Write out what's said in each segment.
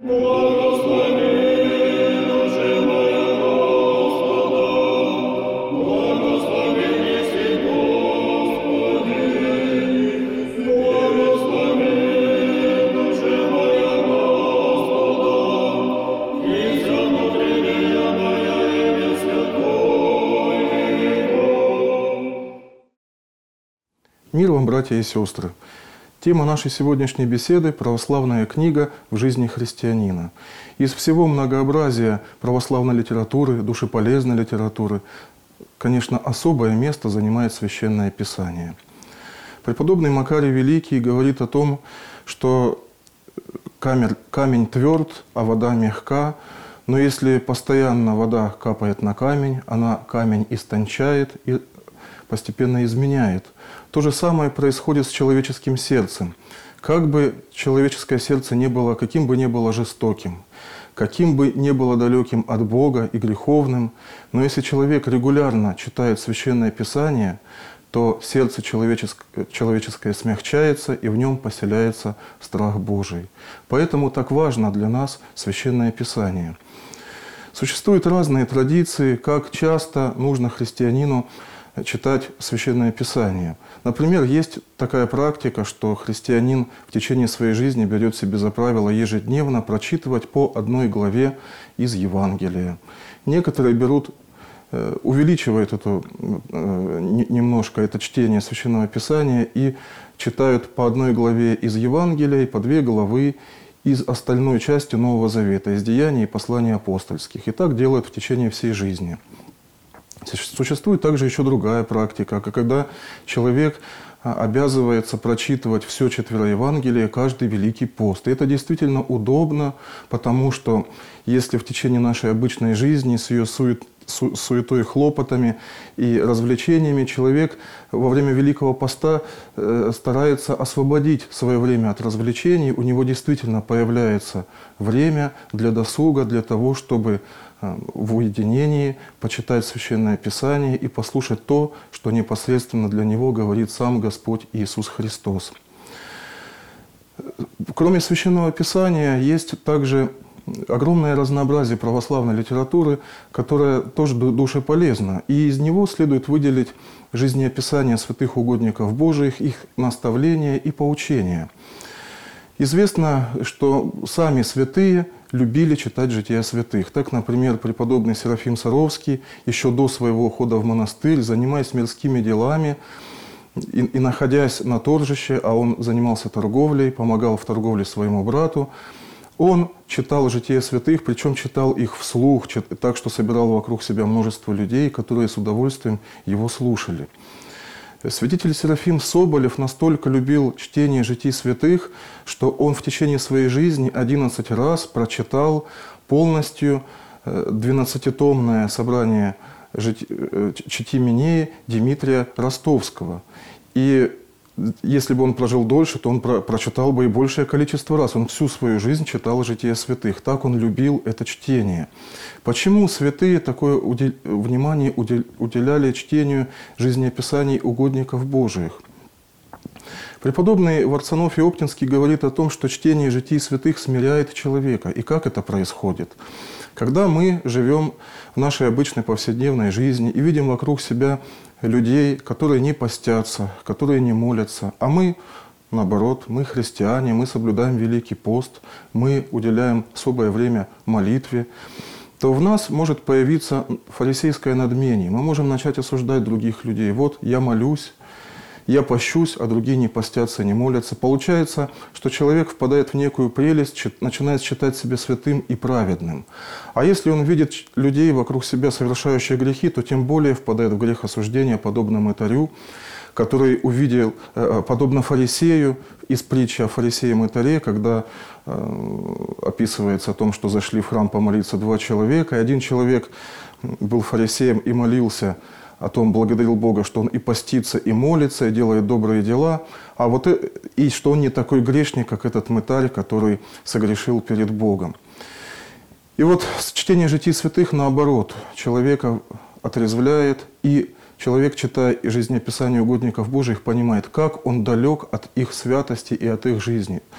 Мир вам, братья и сестры! Тема нашей сегодняшней беседы – православная книга в жизни христианина. Из всего многообразия православной литературы, душеполезной литературы, конечно, особое место занимает Священное Писание. Преподобный Макарий Великий говорит о том, что камень тверд, а вода мягка, но если постоянно вода капает на камень, она камень истончает и постепенно изменяет. То же самое происходит с человеческим сердцем. Как бы человеческое сердце не было, каким бы ни было жестоким, каким бы ни было далеким от Бога и греховным, но если человек регулярно читает Священное Писание, то сердце человеческое смягчается, и в нем поселяется страх Божий. Поэтому так важно для нас Священное Писание. Существуют разные традиции, как часто нужно христианину читать Священное Писание. Например, есть такая практика, что христианин в течение своей жизни берет себе за правило ежедневно прочитывать по одной главе из Евангелия. Некоторые увеличивают немножко это чтение Священного Писания и читают по одной главе из Евангелия и по 2 главы из остальной части Нового Завета, из Деяний и Посланий апостольских. И так делают в течение всей жизни. Существует также еще другая практика, когда человек обязывается прочитывать все 4 Евангелия каждый Великий пост. И это действительно удобно, потому что если в течение нашей обычной жизни с ее суетой, хлопотами и развлечениями человек во время Великого Поста старается освободить свое время от развлечений, у него действительно появляется время для досуга, для того, чтобы в уединении почитать Священное Писание и послушать то, что непосредственно для него говорит сам Господь Иисус Христос. Кроме Священного Писания есть также огромное разнообразие православной литературы, которая тоже душеполезна. И из него следует выделить жизнеописания святых угодников Божиих, их наставления и поучения. Известно, что сами святые любили читать жития святых. Так, например, преподобный Серафим Саровский еще до своего ухода в монастырь, занимаясь мирскими делами и находясь на торжище, а он занимался торговлей, помогал в торговле своему брату, он читал жития святых, причем читал их вслух, так что собирал вокруг себя множество людей, которые с удовольствием его слушали. Святитель Серафим Соболев настолько любил чтение житий святых, что он в течение своей жизни 11 раз прочитал полностью 12-томное собрание читименеи Дмитрия Ростовского. И если бы он прожил дольше, то он прочитал бы и большее количество раз. Он всю свою жизнь читал жития святых. Так он любил это чтение. Почему святые такое внимание уделяли чтению жизнеописаний угодников Божиих? Преподобный Варцанофий Оптинский говорит о том, что чтение житий святых смиряет человека. И как это происходит? Когда мы живем в нашей обычной повседневной жизни и видим вокруг себя людей, которые не постятся, которые не молятся, а мы, наоборот, мы христиане, мы соблюдаем Великий пост, мы уделяем особое время молитве, то в нас может появиться фарисейское надмение. Мы можем начать осуждать других людей. Вот я молюсь, я пощусь, а другие не постятся, не молятся. Получается, что человек впадает в некую прелесть, начинает считать себя святым и праведным. А если он видит людей вокруг себя, совершающих грехи, то тем более впадает в грех осуждения, подобно мытарю, который увидел, подобно фарисею, из притчи о фарисее и мытаре, когда описывается о том, что зашли в храм помолиться 2 человека, и один человек был фарисеем и молился о том, благодарил Бога, что он и постится, и молится, и делает добрые дела, и что он не такой грешник, как этот мытарь, который согрешил перед Богом. И вот чтение житий святых, наоборот, человека отрезвляет, и человек, читая жизнеописания угодников Божиих, понимает, как он далек от их святости и от их жизни.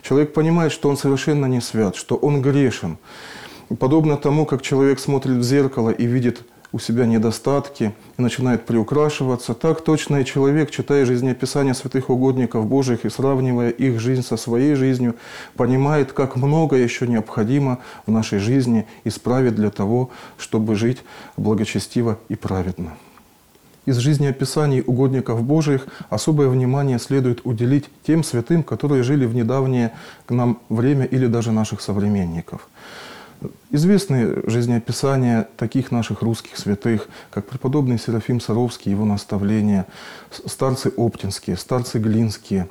Человек понимает, что он совершенно не свят, что он грешен. Подобно тому, как человек смотрит в зеркало и видит у себя недостатки и начинает приукрашиваться, так точно и человек, читая жизнеописания святых угодников Божьих и сравнивая их жизнь со своей жизнью, понимает, как много еще необходимо в нашей жизни исправить для того, чтобы жить благочестиво и праведно. Из жизнеописаний угодников Божьих особое внимание следует уделить тем святым, которые жили в недавнее к нам время или даже наших современников. Известны жизнеописания таких наших русских святых, как преподобный Серафим Саровский, его наставления, старцы оптинские, старцы глинские.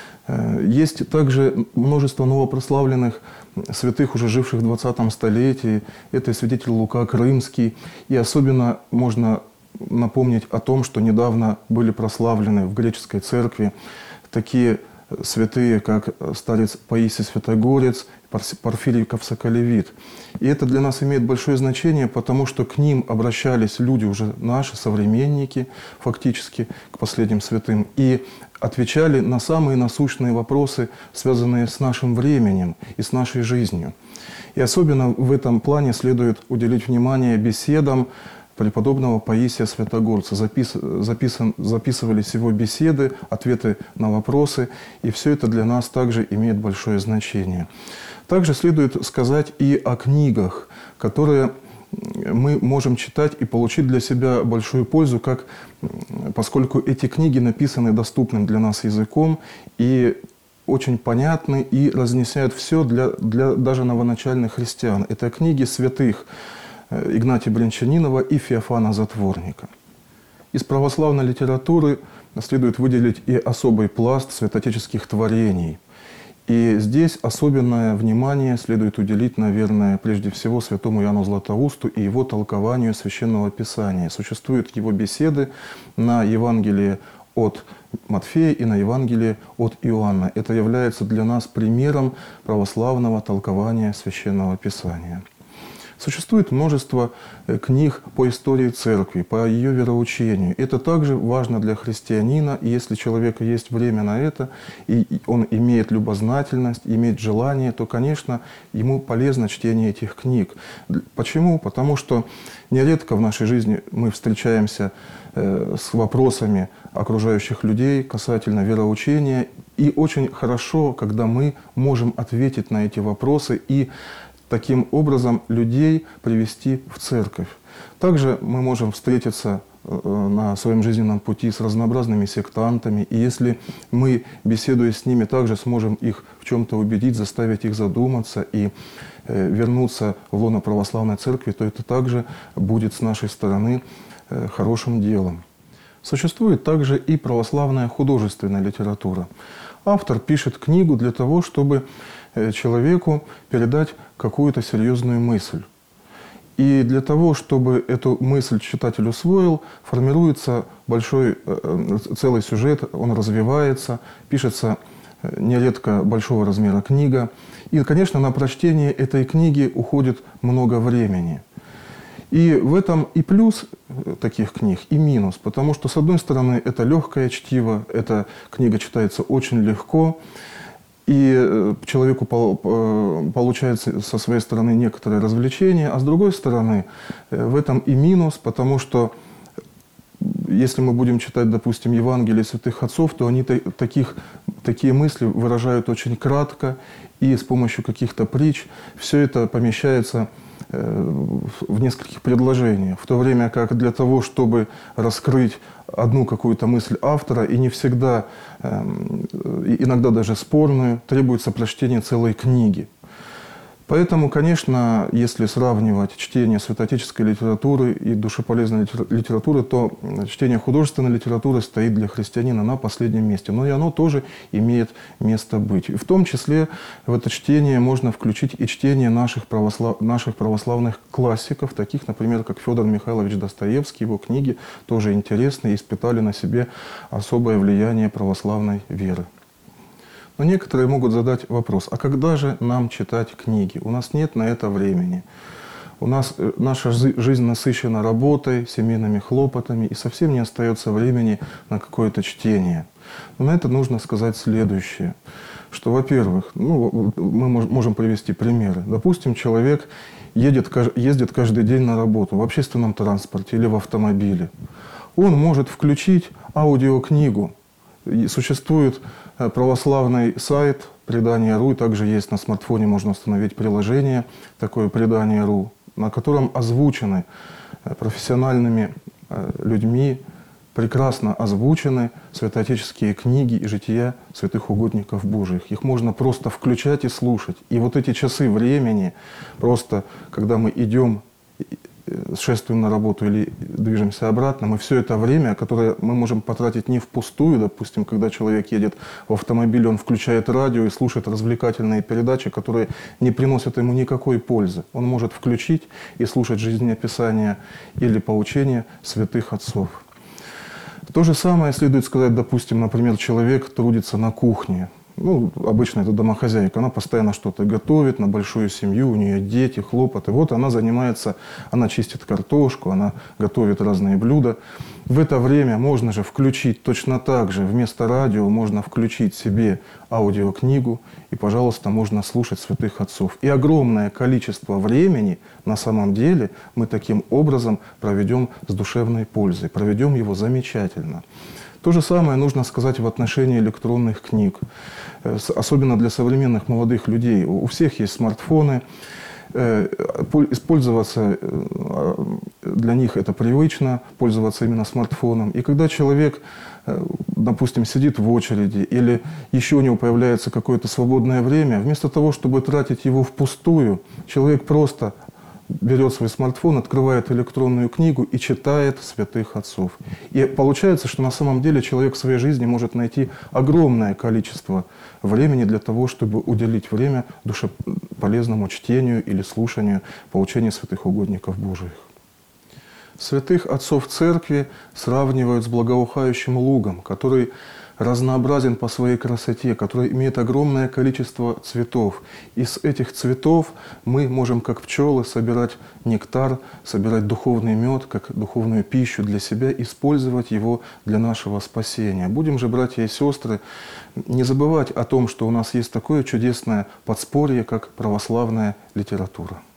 Есть также множество новопрославленных святых, уже живших в 20 столетии. Это святитель Лука Крымский. И особенно можно напомнить о том, что недавно были прославлены в греческой церкви такие святые, как старец Паисий Святогорец, Порфирий Ковсоколевит. И это для нас имеет большое значение, потому что к ним обращались люди уже наши, современники, фактически, к последним святым, и отвечали на самые насущные вопросы, связанные с нашим временем и с нашей жизнью. И особенно в этом плане следует уделить внимание беседам преподобного Паисия Святогорца. Записывались его беседы, ответы на вопросы, и все это для нас также имеет большое значение. Также следует сказать и о книгах, которые мы можем читать и получить для себя большую пользу, поскольку эти книги написаны доступным для нас языком и очень понятны и разъясняют все для даже новоначальных христиан. Это книги святых Игнатия Брянчанинова и Феофана Затворника. Из православной литературы следует выделить и особый пласт святоотеческих творений. И здесь особенное внимание следует уделить, наверное, прежде всего святому Иоанну Златоусту и его толкованию Священного Писания. Существуют его беседы на Евангелие от Матфея и на Евангелие от Иоанна. Это является для нас примером православного толкования Священного Писания. Существует множество книг по истории церкви, по ее вероучению. Это также важно для христианина, и если у человека есть время на это, и он имеет любознательность, имеет желание, то, конечно, ему полезно чтение этих книг. Почему? Потому что нередко в нашей жизни мы встречаемся с вопросами окружающих людей касательно вероучения, и очень хорошо, когда мы можем ответить на эти вопросы и таким образом людей привести в церковь. Также мы можем встретиться на своем жизненном пути с разнообразными сектантами, и если мы, беседуя с ними, также сможем их в чем-то убедить, заставить их задуматься и вернуться в лоно православной церкви, то это также будет с нашей стороны хорошим делом. Существует также и православная художественная литература. Автор пишет книгу для того, чтобы человеку передать какую-то серьезную мысль. И для того, чтобы эту мысль читатель усвоил, формируется целый сюжет, он развивается, пишется нередко большого размера книга. И, конечно, на прочтение этой книги уходит много времени. И в этом и плюс таких книг, и минус, потому что, с одной стороны, это легкое чтиво, эта книга читается очень легко, и человеку получается со своей стороны некоторое развлечение, а с другой стороны, в этом и минус, потому что если мы будем читать, допустим, Евангелие святых отцов, то они такие мысли выражают очень кратко, и с помощью каких-то притч все это помещается в нескольких предложениях, в то время как для того, чтобы раскрыть одну какую-то мысль автора, и не всегда, иногда даже спорную, требуется прочтение целой книги. Поэтому, конечно, если сравнивать чтение святоотеческой литературы и душеполезной литературы, то чтение художественной литературы стоит для христианина на последнем месте. Но и оно тоже имеет место быть. И в том числе в это чтение можно включить и чтение наших православных классиков, таких, например, как Федор Михайлович Достоевский. Его книги тоже интересны и испытали на себе особое влияние православной веры. Но некоторые могут задать вопрос, а когда же нам читать книги? У нас нет на это времени. Наша жизнь насыщена работой, семейными хлопотами, и совсем не остается времени на какое-то чтение. Но на это нужно сказать следующее, что, во-первых, мы можем привести примеры. Допустим, человек ездит каждый день на работу в общественном транспорте или в автомобиле. Он может включить аудиокнигу. И существует православный сайт «Предание.ру», также есть на смартфоне, можно установить приложение, такое «Предание.ру», на котором озвучены профессиональными людьми, прекрасно озвучены святоотеческие книги и жития святых угодников Божиих. Их можно просто включать и слушать. И вот эти часы времени, просто когда мы идем, шествуем на работу или движемся обратно, мы все это время, которое мы можем потратить не впустую, допустим, когда человек едет в автомобиле, он включает радио и слушает развлекательные передачи, которые не приносят ему никакой пользы. Он может включить и слушать жизнеописания или поучения святых отцов. То же самое следует сказать, допустим, например, человек трудится на кухне. Обычно это домохозяйка, она постоянно что-то готовит на большую семью, у нее дети, хлопоты. Вот она занимается, она чистит картошку, она готовит разные блюда. В это время можно же включить точно так же, вместо радио можно включить себе аудиокнигу, и, пожалуйста, можно слушать святых отцов. И огромное количество времени на самом деле мы таким образом проведем с душевной пользой, проведем его замечательно. То же самое нужно сказать в отношении электронных книг, особенно для современных молодых людей. У всех есть смартфоны, использоваться для них это привычно, пользоваться именно смартфоном. И когда человек, допустим, сидит в очереди или еще у него появляется какое-то свободное время, вместо того, чтобы тратить его впустую, человек просто берет свой смартфон, открывает электронную книгу и читает святых отцов. И получается, что на самом деле человек в своей жизни может найти огромное количество времени для того, чтобы уделить время душеполезному чтению или слушанию поучений святых угодников Божиих. Святых отцов церкви сравнивают с благоухающим лугом, который разнообразен по своей красоте, который имеет огромное количество цветов. Из этих цветов мы можем, как пчелы, собирать нектар, собирать духовный мед, как духовную пищу для себя, использовать его для нашего спасения. Будем же, братья и сестры, не забывать о том, что у нас есть такое чудесное подспорье, как православная литература.